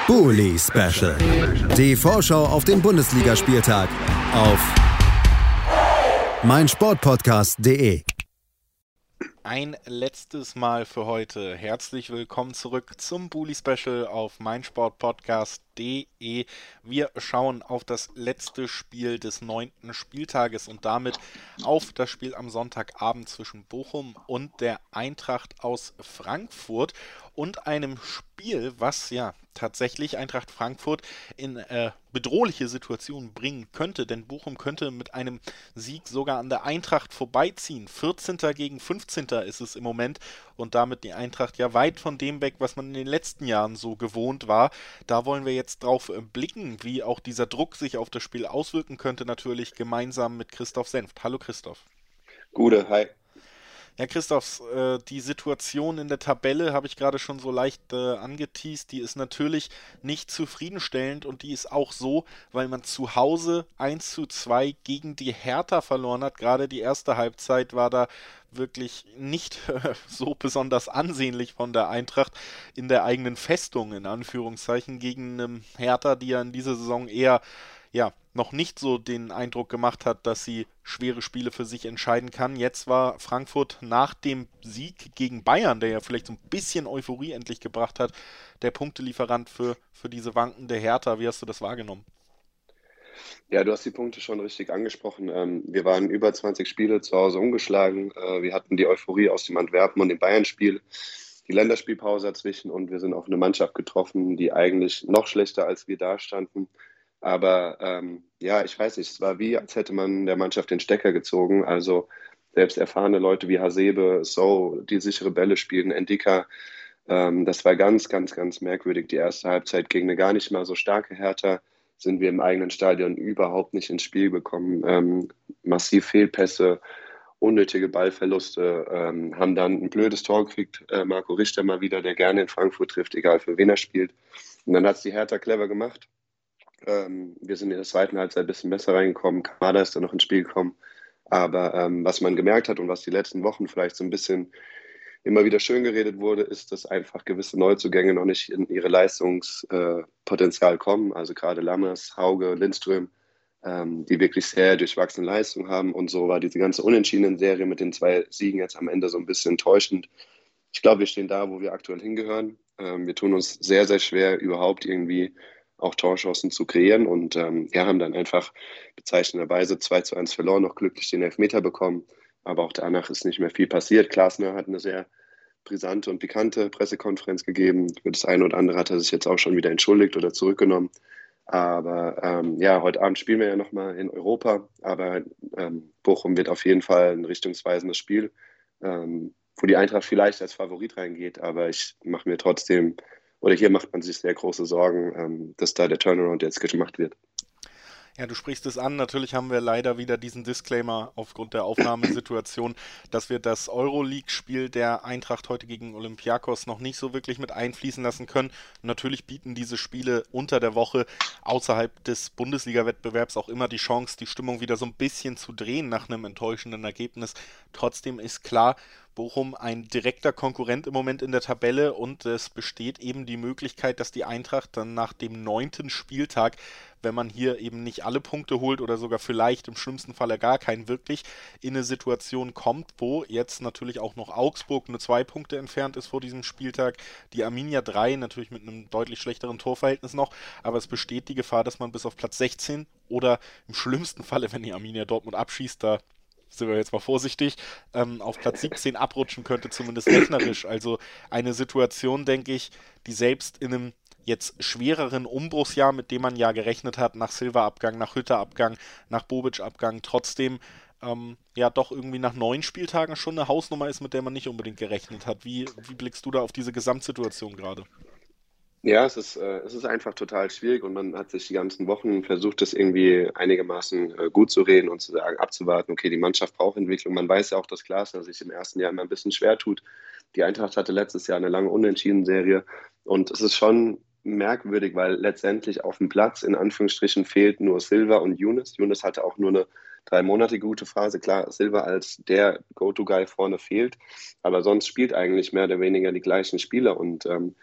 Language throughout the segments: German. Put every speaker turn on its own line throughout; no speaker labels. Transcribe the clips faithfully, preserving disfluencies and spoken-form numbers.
Bully Special. Die Vorschau auf den Bundesligaspieltag auf meinsportpodcast punkt de.
Ein letztes Mal für heute. Herzlich willkommen zurück zum Bully Special auf meinsportpodcast punkt de. Wir schauen auf das letzte Spiel des neunten Spieltages und damit auf das Spiel am Sonntagabend zwischen Bochum und der Eintracht aus Frankfurt und einem Spiel, was ja tatsächlich Eintracht Frankfurt in äh, bedrohliche Situationen bringen könnte, denn Bochum könnte mit einem Sieg sogar an der Eintracht vorbeiziehen. vierzehnter gegen fünfzehnter ist es im Moment und damit die Eintracht ja weit von dem weg, was man in den letzten Jahren so gewohnt war. Da wollen wir jetzt drauf blicken, wie auch dieser Druck sich auf das Spiel auswirken könnte, natürlich gemeinsam mit Christoph Senft. Hallo Christoph.
Gute, hi.
Ja, Christoph, äh, die Situation in der Tabelle habe ich gerade schon so leicht äh, angeteast, die ist natürlich nicht zufriedenstellend und die ist auch so, weil man zu Hause eins zu zwei gegen die Hertha verloren hat. Gerade die erste Halbzeit war da wirklich nicht äh, so besonders ansehnlich von der Eintracht in der eigenen Festung, in Anführungszeichen, gegen ähm, Hertha, die ja in dieser Saison eher ja, noch nicht so den Eindruck gemacht hat, dass sie schwere Spiele für sich entscheiden kann. Jetzt war Frankfurt nach dem Sieg gegen Bayern, der ja vielleicht so ein bisschen Euphorie endlich gebracht hat, der Punktelieferant für, für diese wankende Hertha. Wie hast du das wahrgenommen?
Ja, du hast die Punkte schon richtig angesprochen. Ähm, wir waren über zwanzig Spiele zu Hause ungeschlagen. Äh, wir hatten die Euphorie aus dem Antwerpen- und dem Bayern-Spiel, die Länderspielpause dazwischen und wir sind auf eine Mannschaft getroffen, die eigentlich noch schlechter als wir dastanden. Aber ähm, ja, ich weiß nicht, es war wie, als hätte man der Mannschaft den Stecker gezogen. Also selbst erfahrene Leute wie Hasebe, So, die sichere Bälle spielen, Endika. Ähm, das war ganz, ganz, ganz merkwürdig. Die erste Halbzeit gegen eine gar nicht mal so starke Hertha sind wir im eigenen Stadion überhaupt nicht ins Spiel gekommen. Ähm, massiv Fehlpässe, unnötige Ballverluste, ähm, haben dann ein blödes Tor gekriegt. Äh, Marco Richter mal wieder, der gerne in Frankfurt trifft, egal für wen er spielt. Und dann hat es die Hertha clever gemacht. Ähm, wir sind in der zweiten Halbzeit ein bisschen besser reingekommen. Kamada ist dann noch ins Spiel gekommen. Aber ähm, was man gemerkt hat und was die letzten Wochen vielleicht so ein bisschen immer wieder schön geredet wurde, ist, dass einfach gewisse Neuzugänge noch nicht in ihre Leistungspotenzial äh, kommen. Also gerade Lammers, Hauge, Lindström, ähm, die wirklich sehr durchwachsene Leistung haben. Und so war diese ganze Unentschieden-Serie mit den zwei Siegen jetzt am Ende so ein bisschen enttäuschend. Ich glaube, wir stehen da, wo wir aktuell hingehören. Ähm, wir tun uns sehr, sehr schwer, überhaupt irgendwie auch Torchancen zu kreieren und ähm, ja, haben dann einfach bezeichnenderweise zwei zu eins verloren, noch glücklich den Elfmeter bekommen, aber auch danach ist nicht mehr viel passiert. Glasner hat eine sehr brisante und pikante Pressekonferenz gegeben. Für das eine oder andere hat er sich jetzt auch schon wieder entschuldigt oder zurückgenommen, aber ähm, ja, heute Abend spielen wir ja nochmal in Europa, aber ähm, Bochum wird auf jeden Fall ein richtungsweisendes Spiel, ähm, wo die Eintracht vielleicht als Favorit reingeht, aber ich mache mir trotzdem Oder hier macht man sich sehr große Sorgen, ähm, dass da der Turnaround jetzt gemacht wird.
Ja, du sprichst es an. Natürlich haben wir leider wieder diesen Disclaimer aufgrund der Aufnahmesituation, dass wir das Euroleague-Spiel der Eintracht heute gegen Olympiakos noch nicht so wirklich mit einfließen lassen können. Und natürlich bieten diese Spiele unter der Woche außerhalb des Bundesliga-Wettbewerbs auch immer die Chance, die Stimmung wieder so ein bisschen zu drehen nach einem enttäuschenden Ergebnis. Trotzdem ist klar, Bochum ein direkter Konkurrent im Moment in der Tabelle und es besteht eben die Möglichkeit, dass die Eintracht dann nach dem neunten Spieltag, wenn man hier eben nicht alle Punkte holt oder sogar vielleicht im schlimmsten Falle gar keinen, wirklich in eine Situation kommt, wo jetzt natürlich auch noch Augsburg nur zwei Punkte entfernt ist vor diesem Spieltag, die Arminia drei, natürlich mit einem deutlich schlechteren Torverhältnis noch, aber es besteht die Gefahr, dass man bis auf Platz sechzehn oder im schlimmsten Falle, wenn die Arminia Dortmund abschießt, da sind wir jetzt mal vorsichtig, ähm, auf Platz siebzehn abrutschen könnte, zumindest rechnerisch. Also eine Situation, denke ich, die selbst in einem jetzt schwereren Umbruchsjahr, mit dem man ja gerechnet hat, nach Silva-Abgang, nach Hütter-Abgang, nach Bobic-Abgang, trotzdem ähm, ja doch irgendwie nach neun Spieltagen schon eine Hausnummer ist, mit der man nicht unbedingt gerechnet hat. Wie, wie blickst du da auf diese Gesamtsituation gerade?
Ja, es ist, äh, es ist einfach total schwierig und man hat sich die ganzen Wochen versucht, das irgendwie einigermaßen äh, gut zu reden und zu sagen, abzuwarten, okay, die Mannschaft braucht Entwicklung. Man weiß ja auch, dass Glasner sich im ersten Jahr immer ein bisschen schwer tut. Die Eintracht hatte letztes Jahr eine lange Unentschieden-Serie und es ist schon merkwürdig, weil letztendlich auf dem Platz in Anführungsstrichen fehlt nur Silva und Younes. Younes hatte auch nur eine drei Monate gute Phase. Klar, Silva als der Go-To-Guy vorne fehlt, aber sonst spielt eigentlich mehr oder weniger die gleichen Spieler und ähm,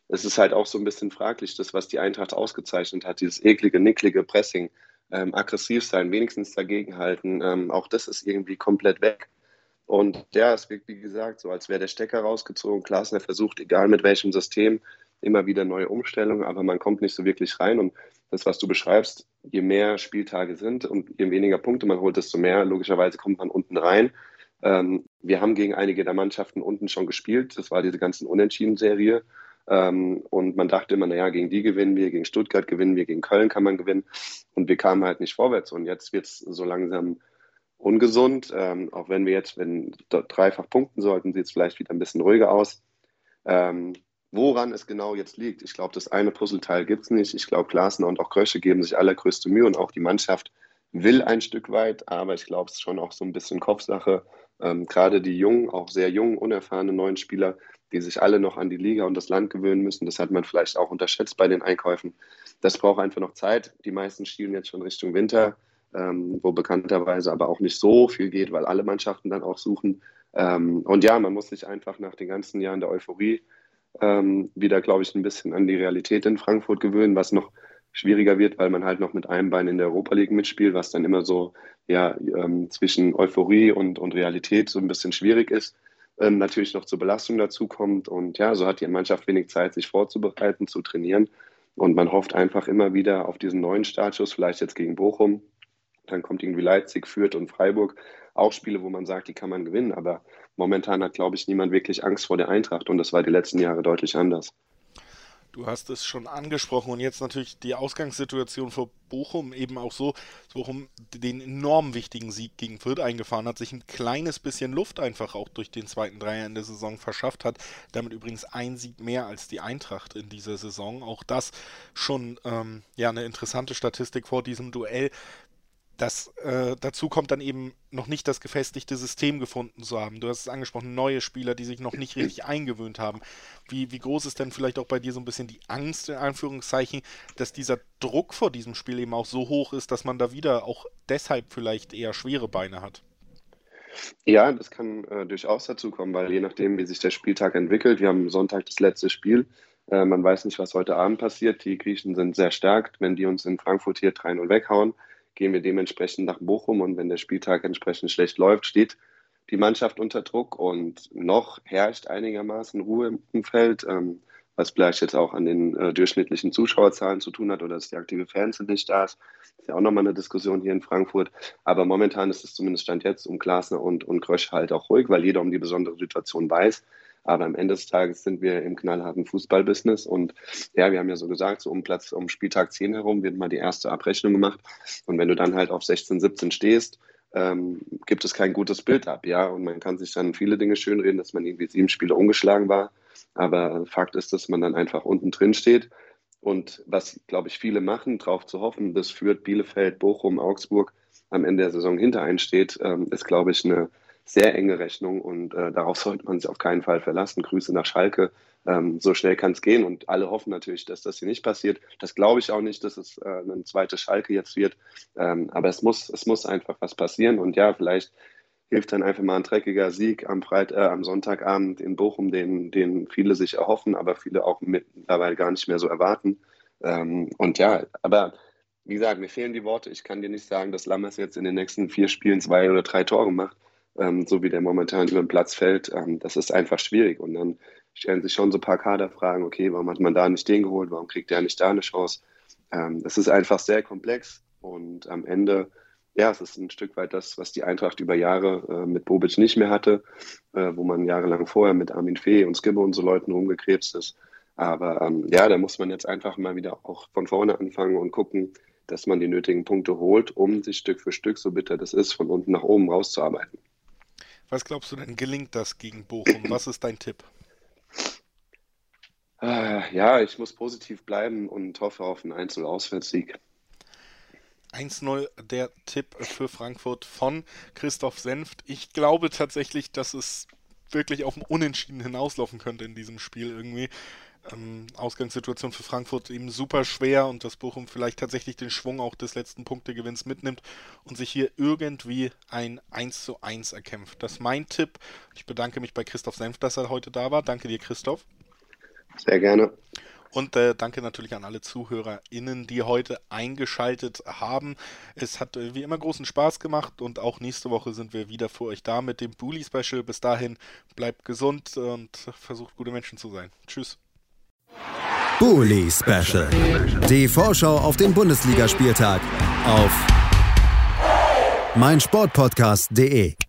es ist halt auch so ein bisschen fraglich, das, was die Eintracht ausgezeichnet hat, dieses eklige, nicklige Pressing, ähm, aggressiv sein, wenigstens dagegenhalten, ähm, auch das ist irgendwie komplett weg. Und ja, es wirkt, wie gesagt, so, als wäre der Stecker rausgezogen. Glasner versucht, egal mit welchem System, immer wieder neue Umstellungen, aber man kommt nicht so wirklich rein. Und das, was du beschreibst, je mehr Spieltage sind und je weniger Punkte man holt, desto mehr, logischerweise, kommt man unten rein. Ähm, wir haben gegen einige der Mannschaften unten schon gespielt. Das war diese ganzen Unentschieden-Serie. Ähm, und man dachte immer, naja, gegen die gewinnen wir, gegen Stuttgart gewinnen wir, gegen Köln kann man gewinnen. Und wir kamen halt nicht vorwärts. Und jetzt wird es so langsam ungesund. Ähm, auch wenn wir jetzt, wenn dort dreifach punkten sollten, sieht es vielleicht wieder ein bisschen ruhiger aus. Ähm, woran es genau jetzt liegt, ich glaube, das eine Puzzleteil gibt es nicht. Ich glaube, Glasner und auch Krösche geben sich allergrößte Mühe und auch die Mannschaft will ein Stück weit, aber ich glaube, es ist schon auch so ein bisschen Kopfsache. Ähm, gerade die jungen, auch sehr jungen, unerfahrenen neuen Spieler, die sich alle noch an die Liga und das Land gewöhnen müssen, das hat man vielleicht auch unterschätzt bei den Einkäufen. Das braucht einfach noch Zeit. Die meisten schielen jetzt schon Richtung Winter, ähm, wo bekannterweise aber auch nicht so viel geht, weil alle Mannschaften dann auch suchen. Ähm, und ja, man muss sich einfach nach den ganzen Jahren der Euphorie ähm, wieder, glaube ich, ein bisschen an die Realität in Frankfurt gewöhnen, was noch schwieriger wird, weil man halt noch mit einem Bein in der Europa League mitspielt, was dann immer so ja, ähm, zwischen Euphorie und, und Realität so ein bisschen schwierig ist. Ähm, natürlich noch zur Belastung dazu kommt. Und ja, so hat die Mannschaft wenig Zeit, sich vorzubereiten, zu trainieren. Und man hofft einfach immer wieder auf diesen neuen Startschuss, vielleicht jetzt gegen Bochum. Dann kommt irgendwie Leipzig, Fürth und Freiburg. Auch Spiele, wo man sagt, die kann man gewinnen. Aber momentan hat, glaube ich, niemand wirklich Angst vor der Eintracht. Und das war die letzten Jahre deutlich anders.
Du hast es schon angesprochen und jetzt natürlich die Ausgangssituation für Bochum eben auch so, dass Bochum den enorm wichtigen Sieg gegen Fürth eingefahren hat, sich ein kleines bisschen Luft einfach auch durch den zweiten Dreier in der Saison verschafft hat. Damit übrigens ein Sieg mehr als die Eintracht in dieser Saison. Auch das schon ähm, ja eine interessante Statistik vor diesem Duell. Das, äh, dazu kommt dann eben noch nicht das gefestigte System gefunden zu haben. Du hast es angesprochen, neue Spieler, die sich noch nicht richtig eingewöhnt haben. Wie, wie groß ist denn vielleicht auch bei dir so ein bisschen die Angst, in Anführungszeichen, dass dieser Druck vor diesem Spiel eben auch so hoch ist, dass man da wieder auch deshalb vielleicht eher schwere Beine hat?
Ja, das kann äh, durchaus dazu kommen, weil je nachdem, wie sich der Spieltag entwickelt, wir haben Sonntag das letzte Spiel. Äh, man weiß nicht, was heute Abend passiert. Die Griechen sind sehr stark. Wenn die uns in Frankfurt hier drei null weghauen, gehen wir dementsprechend nach Bochum. Und wenn der Spieltag entsprechend schlecht läuft, steht die Mannschaft unter Druck und noch herrscht einigermaßen Ruhe im Umfeld, ähm, was vielleicht jetzt auch an den äh, durchschnittlichen Zuschauerzahlen zu tun hat oder dass die aktive Fans nicht da ist. Das ist ja auch nochmal eine Diskussion hier in Frankfurt. Aber momentan ist es zumindest Stand jetzt um Glasner und, und Krösch halt auch ruhig, weil jeder um die besondere Situation weiß. Aber am Ende des Tages sind wir im knallharten Fußballbusiness und ja, wir haben ja so gesagt, so um Platz, um Spieltag zehn herum wird mal die erste Abrechnung gemacht. Und wenn du dann halt auf sechzehn, siebzehn stehst, ähm, gibt es kein gutes Bild ab, ja. Und man kann sich dann viele Dinge schönreden, dass man irgendwie sieben Spiele ungeschlagen war. Aber Fakt ist, dass man dann einfach unten drin steht. Und was, glaube ich, viele machen, darauf zu hoffen, dass Fürth, Bielefeld, Bochum, Augsburg am Ende der Saison hinter einen steht, ähm, ist, glaube ich, eine sehr enge Rechnung. Und äh, darauf sollte man sich auf keinen Fall verlassen. Grüße nach Schalke. Ähm, so schnell kann es gehen. Und alle hoffen natürlich, dass das hier nicht passiert. Das glaube ich auch nicht, dass es äh, ein zweites Schalke jetzt wird. Ähm, aber es muss, es muss einfach was passieren. Und ja, vielleicht hilft dann einfach mal ein dreckiger Sieg am, Freit äh, am Sonntagabend in Bochum, den, den viele sich erhoffen, aber viele auch mittlerweile gar nicht mehr so erwarten. Ähm, und ja, aber wie gesagt, mir fehlen die Worte. Ich kann dir nicht sagen, dass Lammers jetzt in den nächsten vier Spielen zwei oder drei Tore macht, ähm, so wie der momentan über den Platz fällt. Ähm, das ist einfach schwierig. Und dann stellen sich schon so ein paar Kaderfragen, okay, warum hat man da nicht den geholt, warum kriegt der nicht da eine Chance? Ähm, das ist einfach sehr komplex und am Ende ja, es ist ein Stück weit das, was die Eintracht über Jahre äh, mit Bobic nicht mehr hatte, äh, wo man jahrelang vorher mit Armin Fee und Skibbe und so Leuten rumgekrebst ist. Aber ähm, ja, da muss man jetzt einfach mal wieder auch von vorne anfangen und gucken, dass man die nötigen Punkte holt, um sich Stück für Stück, so bitter das ist, von unten nach oben rauszuarbeiten.
Was glaubst du denn, gelingt das gegen Bochum? Was ist dein Tipp?
Äh, ja, ich muss positiv bleiben und hoffe auf einen eins null Auswärtssieg.
eins null der Tipp für Frankfurt von Christoph Senft. Ich glaube tatsächlich, dass es wirklich auf ein Unentschieden hinauslaufen könnte in diesem Spiel irgendwie. Ähm, Ausgangssituation für Frankfurt eben super schwer und dass Bochum vielleicht tatsächlich den Schwung auch des letzten Punktegewinns mitnimmt und sich hier irgendwie ein eins zu eins erkämpft. Das ist mein Tipp. Ich bedanke mich bei Christoph Senft, dass er heute da war. Danke dir, Christoph.
Sehr gerne.
Und äh, danke natürlich an alle ZuhörerInnen, die heute eingeschaltet haben. Es hat äh, wie immer großen Spaß gemacht und auch nächste Woche sind wir wieder für euch da mit dem Bully Special. Bis dahin, bleibt gesund und versucht gute Menschen zu sein. Tschüss.
Bully Special. Die Vorschau auf den Bundesligaspieltag auf meinsportpodcast punkt de.